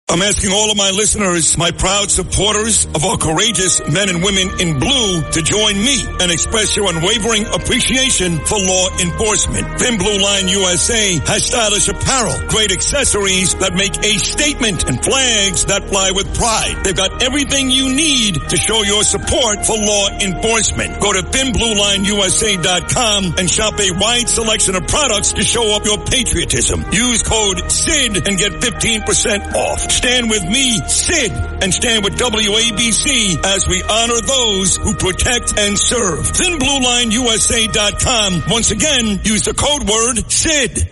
I'm asking all of my listeners, my proud supporters of our courageous men and women in blue, to join me and express your unwavering appreciation for law enforcement. Thin Blue Line USA has stylish apparel, great accessories that make a statement, and flags that fly with pride. They've got everything you need to show your support for law enforcement. Go to thinbluelineusa.com and shop a wide selection of products to show up your patriotism. Use code SID and get 15% off. Stand with me, Sid, and stand with WABC as we honor those who protect and serve. ThinBlueLineUSA.com. Once again, use the code word SID.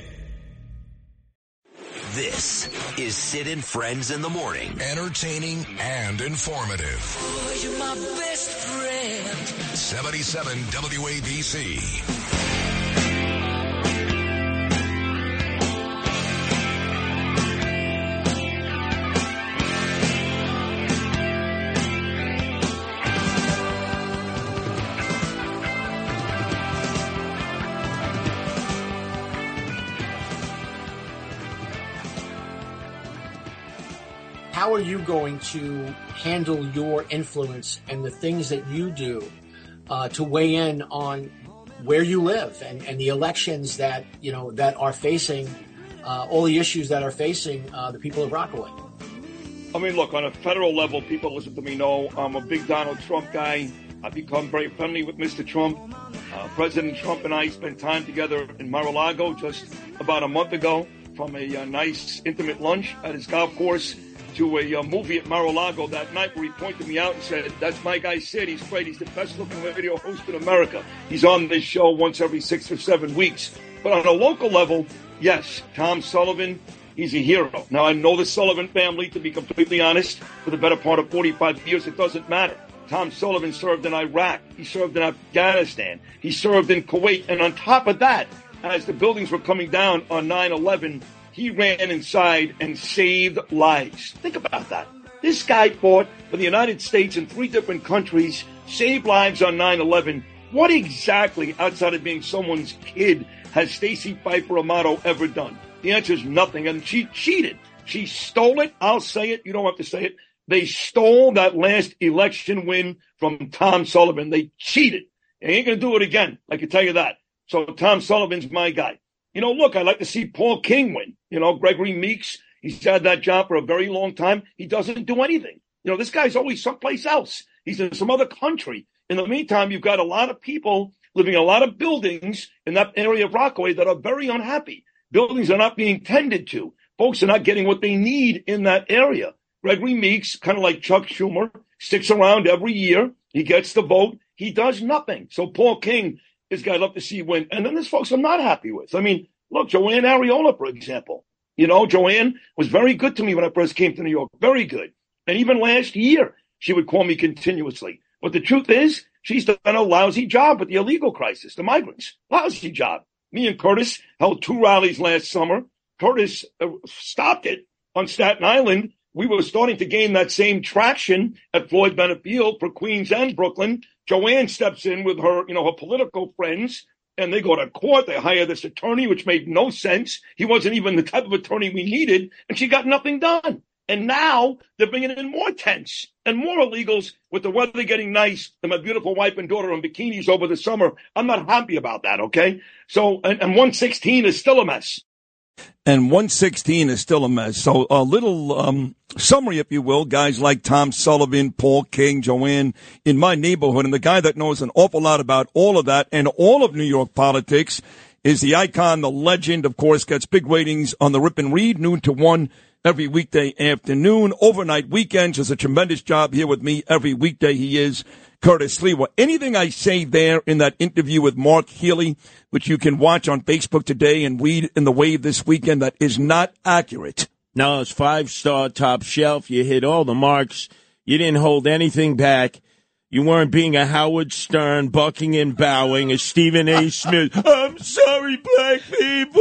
This is Sid and Friends in the Morning. Entertaining and informative. Oh, you're my best friend. 77 WABC. How are you going to handle your influence and the things that you do to weigh in on where you live and the elections that, you know, that are facing all the issues that are facing the people of Rockaway? I mean, look, on a federal level, people listen to me know I'm a big Donald Trump guy. I've become very friendly with Mr. Trump. President Trump and I spent time together in Mar-a-Lago just about a month ago, from a nice, intimate lunch at his golf course to a movie at Mar-a-Lago that night where he pointed me out and said, "That's my guy Sid. He's great. He's the best-looking radio host in America. He's on this show once every 6 or 7 weeks." But on a local level, yes, Tom Sullivan, he's a hero. Now, I know the Sullivan family, to be completely honest, for the better part of 45 years. It doesn't matter. Tom Sullivan served in Iraq. He served in Afghanistan. He served in Kuwait. And on top of that, as the buildings were coming down on 9/11, he ran inside and saved lives. Think about that. This guy fought for the United States in 3 different countries, saved lives on 9/11. What exactly, outside of being someone's kid, has Stacey Pfeiffer Amato ever done? The answer is nothing. And she cheated. She stole it. I'll say it. You don't have to say it. They stole that last election win from Tom Sullivan. They cheated. They ain't going to do it again. I can tell you that. So Tom Sullivan's my guy. You know, look, I'd like to see Paul King win. You know, Gregory Meeks, he's had that job for a very long time. He doesn't do anything. You know, this guy's always someplace else. He's in some other country. In the meantime, you've got a lot of people living in a lot of buildings in that area of Rockaway that are very unhappy. Buildings are not being tended to. Folks are not getting what they need in that area. Gregory Meeks, kind of like Chuck Schumer, sticks around every year. He gets the vote. He does nothing. So Paul King is guy I'd love to see win. And then there's folks I'm not happy with. I mean, look, Joanne Ariola, for example. You know, Joanne was very good to me when I first came to New York. Very good. And even last year, she would call me continuously. But the truth is, she's done a lousy job with the illegal crisis, the migrants. Lousy job. Me and Curtis held 2 rallies last summer. Curtis stopped it on Staten Island. We were starting to gain that same traction at Floyd Bennett Field for Queens and Brooklyn. Joanne steps in with her, her political friends, and they go to court. They hire this attorney, which made no sense. He wasn't even the type of attorney we needed, and she got nothing done. And now they're bringing in more tents and more illegals with the weather getting nice and my beautiful wife and daughter in bikinis over the summer. I'm not happy about that, okay? So, and 116 is still a mess. And 116 is still a mess. So a little summary, if you will, guys like Tom Sullivan, Paul King, Joanne in my neighborhood. And the guy that knows an awful lot about all of that and all of New York politics is the icon, the legend, of course, gets big ratings on the Rip and Read, noon to 1 every weekday afternoon. Overnight weekends does a tremendous job here with me every weekday. He is Curtis Sliwa. Anything I say there in that interview with Mark Healy, which you can watch on Facebook today and read in the Wave this weekend, that is not accurate? No, it's 5-star, top shelf. You hit all the marks. You didn't hold anything back. You weren't being a Howard Stern, bucking and bowing, a Stephen A. Smith. I'm sorry, black people.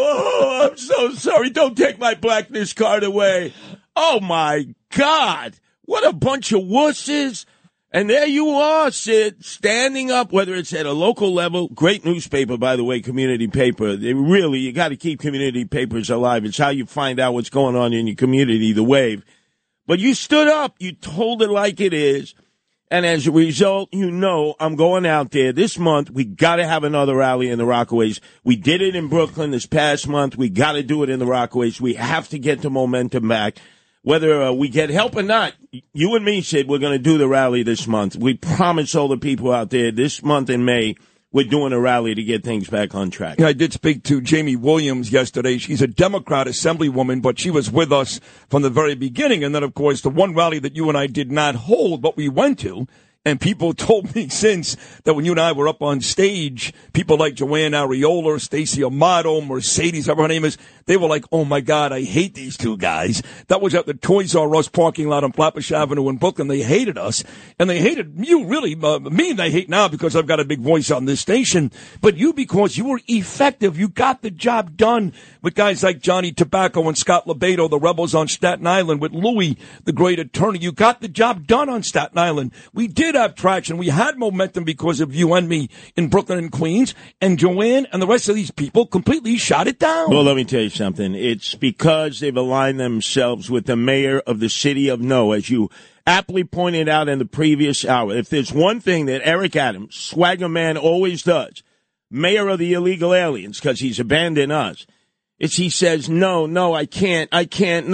Oh, I'm so sorry. Don't take my blackness card away. Oh, my God. What a bunch of wusses. And there you are, Sid, standing up, whether it's at a local level. Great newspaper, by the way, community paper. You got to keep community papers alive. It's how you find out what's going on in your community, The Wave. But you stood up. You told it like it is. And as a result, I'm going out there this month. We got to have another rally in the Rockaways. We did it in Brooklyn this past month. We got to do it in the Rockaways. We have to get the momentum back. Whether we get help or not, you and me, Sid, we're going to do the rally this month. We promise all the people out there this month in May, we're doing a rally to get things back on track. Yeah, I did speak to Jamie Williams yesterday. She's a Democrat assemblywoman, but she was with us from the very beginning. And then, of course, the one rally that you and I did not hold, but we went to. And people told me since that when you and I were up on stage, people like Joanne Areola, Stacey Amato, Mercedes, whatever her name is, they were like, oh, my God, I hate these two guys. That was at the Toys R Us parking lot on Flatbush Avenue in Brooklyn. They hated us. And they hated you, really. Me, they hate now because I've got a big voice on this station. But you, because you were effective. You got the job done with guys like Johnny Tobacco and Scott Lebedo, the rebels on Staten Island, with Louis, the great attorney. You got the job done on Staten Island. We did have traction. We had momentum because of you and me in Brooklyn and Queens, and Joanne and the rest of these people completely shot it down. Well, let me tell you something. It's because they've aligned themselves with the mayor of the city of No, as you aptly pointed out in the previous hour. If there's one thing that Eric Adams, swagger man, always does, mayor of the illegal aliens, because he's abandoned us, it's he says, no, I can't, no, I can't.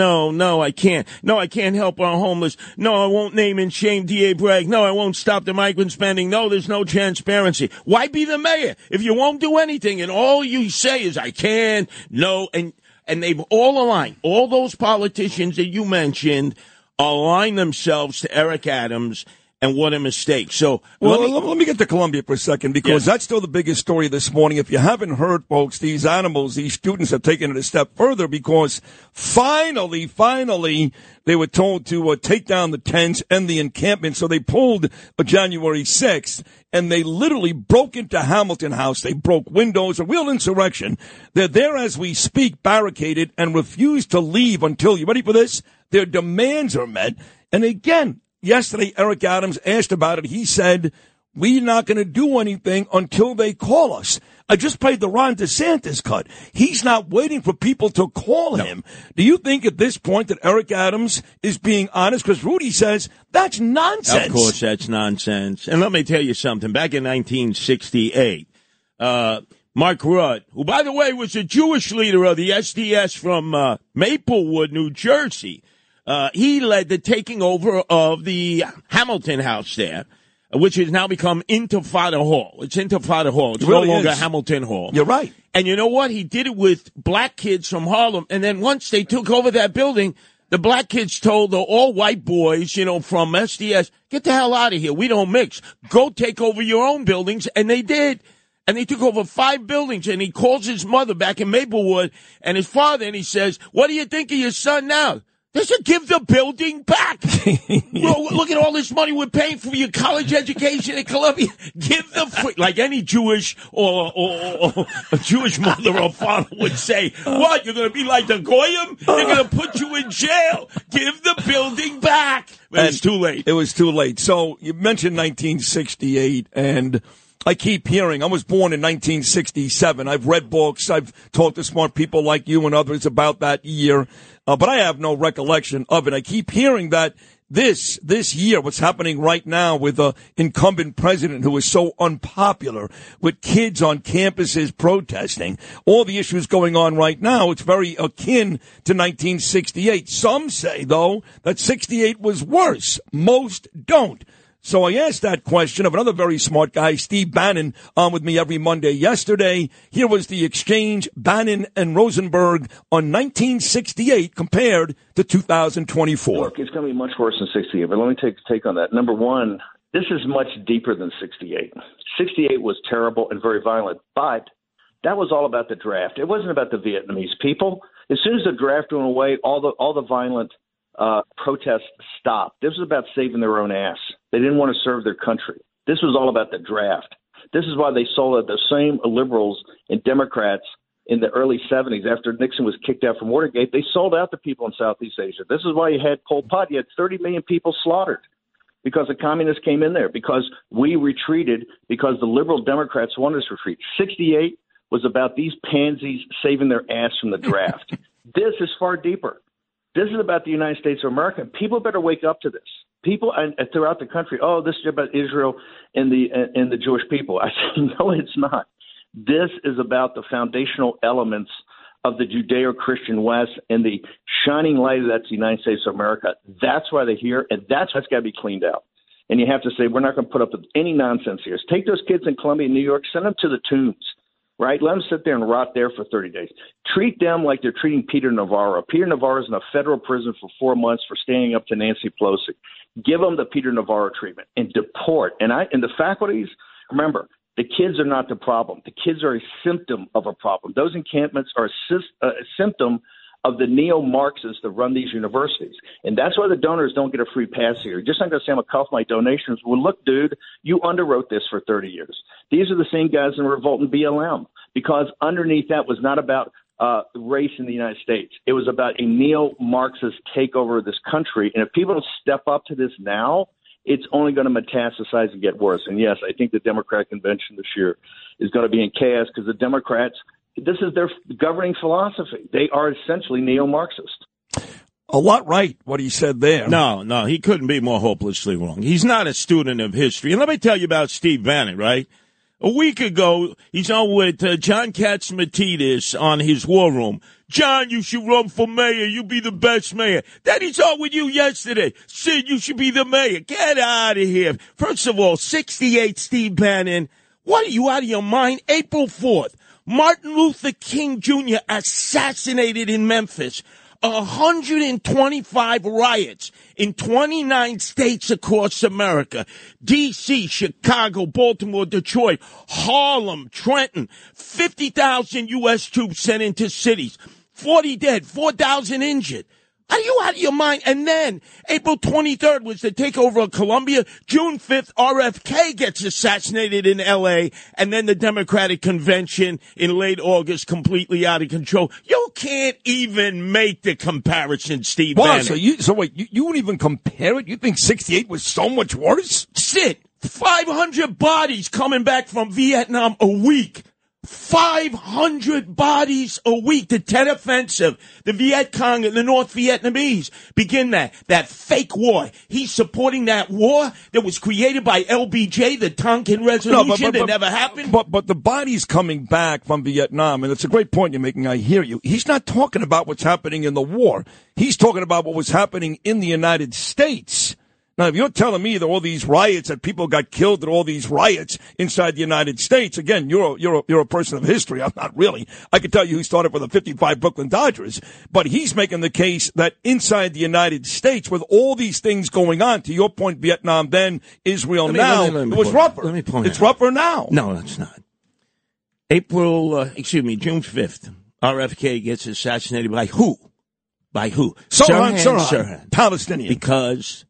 No, I can't help our homeless. No, I won't name and shame D.A. Bragg. No, I won't stop the migrant spending. No, there's no transparency. Why be the mayor if you won't do anything and all you say is I can, no, and they've all aligned. All those politicians that you mentioned align themselves to Eric Adams. And what a mistake. So let me get to Columbia for a second, because that's still the biggest story this morning. If you haven't heard, folks, these students have taken it a step further, because finally, they were told to take down the tents and the encampment. So they pulled January 6th, and they literally broke into Hamilton House. They broke windows, a real insurrection. They're there as we speak, barricaded, and refuse to leave until, you ready for this? Their demands are met. And again, yesterday, Eric Adams asked about it. He said, we're not going to do anything until they call us. I just played the Ron DeSantis cut. He's not waiting for people to call him. Do you think at this point that Eric Adams is being honest? Because Rudy says that's nonsense. Of course, that's nonsense. And let me tell you something. Back in 1968, Mark Rudd, who, by the way, was a Jewish leader of the SDS from Maplewood, New Jersey, he led the taking over of the Hamilton House there, which has now become Intifada Hall. It's Intifada Hall. It's really no longer Hamilton Hall. You're right. And you know what? He did it with black kids from Harlem. And then once they took over that building, the black kids told the all-white boys, from SDS, get the hell out of here. We don't mix. Go take over your own buildings. And they did. And they took over 5 buildings, and he calls his mother back in Maplewood and his father, and he says, what do you think of your son now? They should give the building back. Well, look at all this money we're paying for your college education at Columbia. Give like any Jewish or a Jewish mother or father would say, what, you're going to be like the Goyim? They're going to put you in jail. Give the building back. But it's too late. It was too late. So you mentioned 1968, and I keep hearing, I was born in 1967. I've read books. I've talked to smart people like you and others about that year. But I have no recollection of it. I keep hearing that this year, what's happening right now with the incumbent president who is so unpopular, with kids on campuses protesting, all the issues going on right now, it's very akin to 1968. Some say, though, that 68 was worse. Most don't. So I asked that question of another very smart guy, Steve Bannon, on with me every Monday yesterday. Here was the exchange, Bannon and Rosenberg, on 1968 compared to 2024. Look, it's going to be much worse than 68, but let me take on that. Number one, this is much deeper than 68. 68 was terrible and very violent, but that was all about the draft. It wasn't about the Vietnamese people. As soon as the draft went away, all the violent protests stopped. This was about saving their own ass. They didn't want to serve their country. This was all about the draft. This is why they sold out the same liberals and Democrats in the early 70s after Nixon was kicked out from Watergate. They sold out the people in Southeast Asia. This is why you had Pol Pot. You had 30 million people slaughtered. because the communists came in there, because we retreated, because the liberal Democrats wanted us to retreat. 68 was about these pansies saving their ass from the draft. This is far deeper. This is about the United States of America. People better wake up to this. People throughout the country, oh, this is about Israel and the Jewish people. I say, no, it's not. This is about the foundational elements of the Judeo-Christian West and the shining light that's the United States of America. That's why they're here, and that's what's got to be cleaned out. And you have to say, we're not going to put up with any nonsense here. Take those kids in Columbia, New York, send them to the tombs, right? Let them sit there and rot there for 30 days. Treat them like they're treating Peter Navarro. Peter Navarro is in a federal prison for 4 months for standing up to Nancy Pelosi. Give them the Peter Navarro treatment and deport. And the faculties, remember, the kids are not the problem. The kids are a symptom of a problem. Those encampments are a symptom of the neo-Marxists that run these universities. And that's why the donors don't get a free pass here. You're just not going to say, I'm going to cut off my donations. Well, look, dude, you underwrote this for 30 years. These are the same guys in Revolt and BLM, because underneath that was not about race in the United States. It was about a neo-Marxist takeover of this country. And if people don't step up to this now, it's only going to metastasize and get worse. And yes, I think the Democratic convention this year is going to be in chaos because the Democrats, this is their governing philosophy. They are essentially neo-Marxist. A lot right, what he said there. No, he couldn't be more hopelessly wrong. He's not a student of history. And let me tell you about Steve Bannon, right? A week ago, he's on with John Catsimatidis on his War Room. John, you should run for mayor. You be the best mayor. Then he's on with you yesterday. Sid, you should be the mayor. Get out of here. First of all, 68 Steve Bannon. What are you out of your mind? April 4th, Martin Luther King Jr. assassinated in Memphis. 125 riots in 29 states across America. D.C., Chicago, Baltimore, Detroit, Harlem, Trenton. 50,000 U.S. troops sent into cities. 40 dead, 4,000 injured. Are you out of your mind? And then April 23rd was the takeover of Columbia. June 5th, RFK gets assassinated in L.A. And then the Democratic convention in late August, completely out of control. You can't even make the comparison, Steve Bannon. So wait, you won't even compare it? You think 68 was so much worse? Sid, 500 bodies coming back from Vietnam a week. 500 bodies a week. The Tet Offensive, the Viet Cong and the North Vietnamese begin that fake war. He's supporting that war that was created by LBJ, the Tonkin Resolution that never happened. But the bodies coming back from Vietnam, and it's a great point you're making, I hear you. He's not talking about what's happening in the war. He's talking about what was happening in the United States. Now, if you're telling me that all these riots, that people got killed at all these riots inside the United States, again, you're a person of history. I'm not really. I can tell you who started for the 55 Brooklyn Dodgers. But he's making the case that inside the United States, with all these things going on, to your point, Vietnam then, Israel now, it was rougher. Let me point It's rougher now. No, it's not. June 5th, RFK gets assassinated by who? Sirhan, Palestinian. Because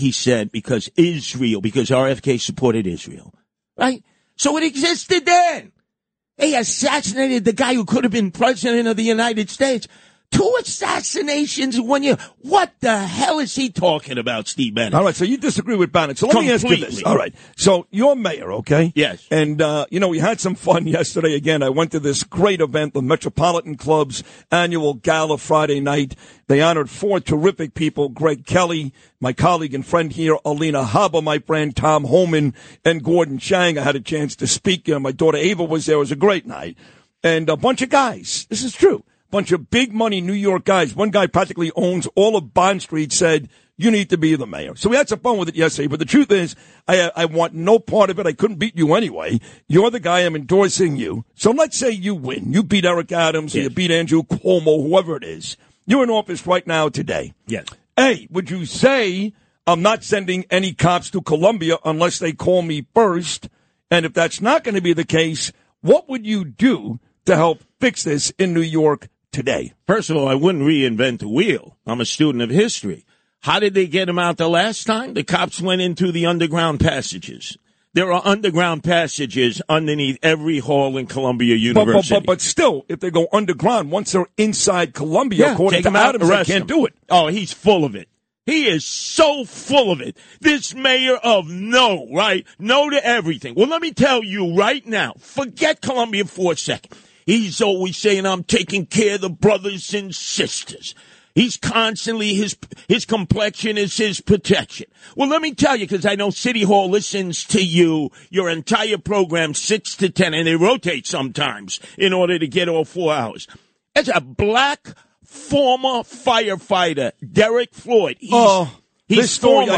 RFK supported Israel, right? So it existed then. They assassinated the guy who could have been president of the United States. 2 assassinations in 1 year. What the hell is he talking about, Steve Bannon? All right, so you disagree with Bannon. So let me ask you this. All right, so you're mayor, okay? Yes. And, we had some fun yesterday. Again, I went to this great event, the Metropolitan Club's annual gala Friday night. They honored 4 terrific people, Greg Kelly, my colleague and friend here, Alina Habba, my friend Tom Homan, and Gordon Chang. I had a chance to speak. My daughter Ava was there. It was a great night. And a bunch of guys. This is true. Bunch of big money New York guys. One guy practically owns all of Bond Street, said, you need to be the mayor. So we had some fun with it yesterday, but the truth is, I want no part of it. I couldn't beat you anyway. You're the guy. I'm endorsing you. So let's say you win. You beat Eric Adams, or you beat Andrew Cuomo, whoever it is. You're in office right now today. Yes. A, would you say, I'm not sending any cops to Columbia unless they call me first? And if that's not going to be the case, what would you do to help fix this in New York today? First of all, I wouldn't reinvent the wheel. I'm a student of history. How did they get him out the last time? The cops went into the underground passages. There are underground passages underneath every hall in Columbia University. But still, if they go underground, once they're inside Columbia, according to Adams, they can't do it. Oh, he's full of it. He is so full of it. This mayor of no, right? No to everything. Well, let me tell you right now, forget Columbia for a second. He's always saying, I'm taking care of the brothers and sisters. He's constantly, his complexion is his protection. Well, let me tell you, because I know City Hall listens to you, your entire program, 6 to 10, and they rotate sometimes in order to get all 4 hours. As a black former firefighter, Derek Floyd. This story,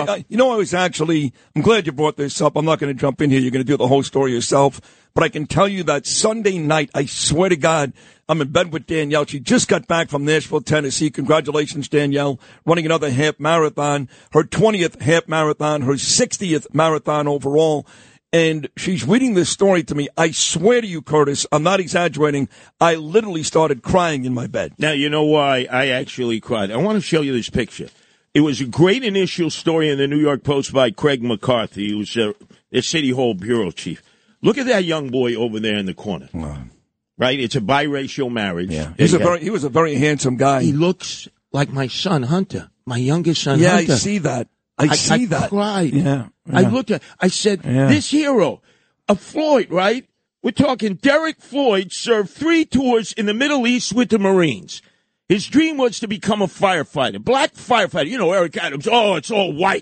I'm glad you brought this up. I'm not going to jump in here. You're going to do the whole story yourself. But I can tell you that Sunday night, I swear to God, I'm in bed with Danielle. She just got back from Nashville, Tennessee. Congratulations, Danielle, running another half marathon, her 20th half marathon, her 60th marathon overall. And she's reading this story to me. I swear to you, Curtis, I'm not exaggerating. I literally started crying in my bed. Now, you know why I actually cried. I want to show you this picture. It was a great initial story in the New York Post by Craig McCarthy, who's the City Hall bureau chief. Look at that young boy over there in the corner. Right? It's a biracial marriage. Yeah. He was a very handsome guy. He looks like my son, Hunter, my youngest son, Hunter. Yeah, I see that. I see that. I cried. Yeah. I looked at, I said, this hero, a Floyd, right? We're talking Derek Floyd served 3 tours in the Middle East with the Marines. His dream was to become a firefighter, black firefighter. You know, Eric Adams, it's all white,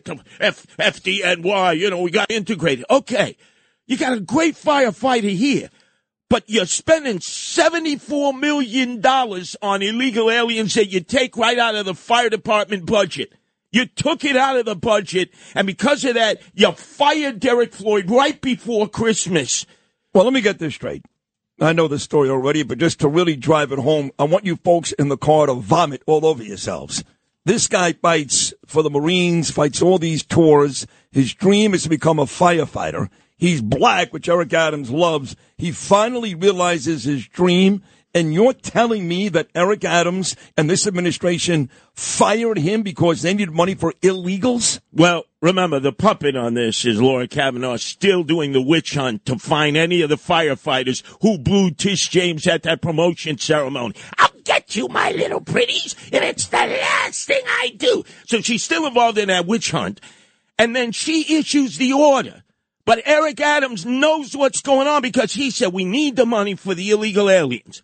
FDNY, we got integrated. Okay, you got a great firefighter here, but you're spending $74 million on illegal aliens that you take right out of the fire department budget. You took it out of the budget, and because of that, you fired Derek Floyd right before Christmas. Well, let me get this straight. I know this story already, but just to really drive it home, I want you folks in the car to vomit all over yourselves. This guy fights for the Marines, fights all these tours. His dream is to become a firefighter. He's black, which Eric Adams loves. He finally realizes his dream. And you're telling me that Eric Adams and this administration fired him because they needed money for illegals? Well, remember, the puppet on this is Laura Kavanaugh still doing the witch hunt to find any of the firefighters who blew Tish James at that promotion ceremony. I'll get you, my little pretties, and it's the last thing I do. So she's still involved in that witch hunt. And then she issues the order. But Eric Adams knows what's going on because he said we need the money for the illegal aliens.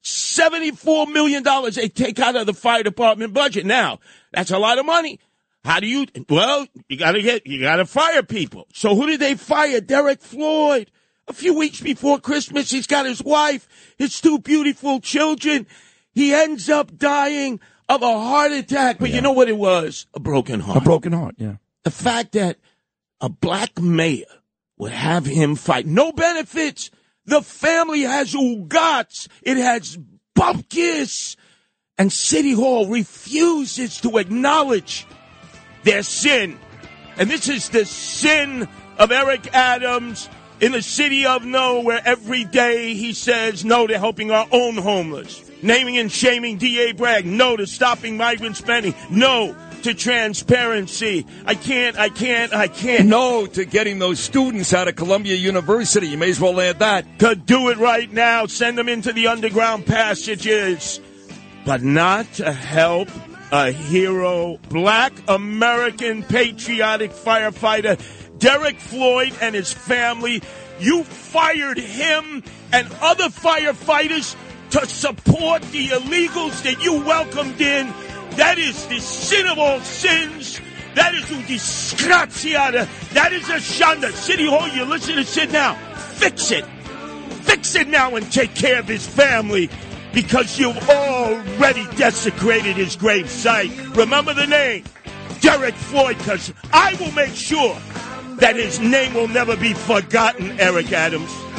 $74 million they take out of the fire department budget. Now, that's a lot of money. How do you, you gotta fire people. So who did they fire? Derek Floyd. A few weeks before Christmas, he's got his wife, his 2 beautiful children. He ends up dying of a heart attack. But you know what it was? A broken heart. A broken heart, yeah. The fact that a black mayor would have him fight. No benefits. The family has ugats. It has bupkis. And City Hall refuses to acknowledge their sin. And this is the sin of Eric Adams in the city of no, where every day he says no to helping our own homeless. Naming and shaming D.A. Bragg. No to stopping migrant spending. No to transparency. I can't. No to getting those students out of Columbia University. You may as well add that. Could do it right now. Send them into the underground passages. But not to help a hero, black American patriotic firefighter, Derek Floyd and his family. You fired him and other firefighters to support the illegals that you welcomed in. That is the sin of all sins. That is a disgraziata. That is a shanda. City Hall, you listen to Sid now. Fix it. Fix it now and take care of his family because you've already desecrated his grave site. Remember the name, Derek Floyd, because I will make sure that his name will never be forgotten, Eric Adams.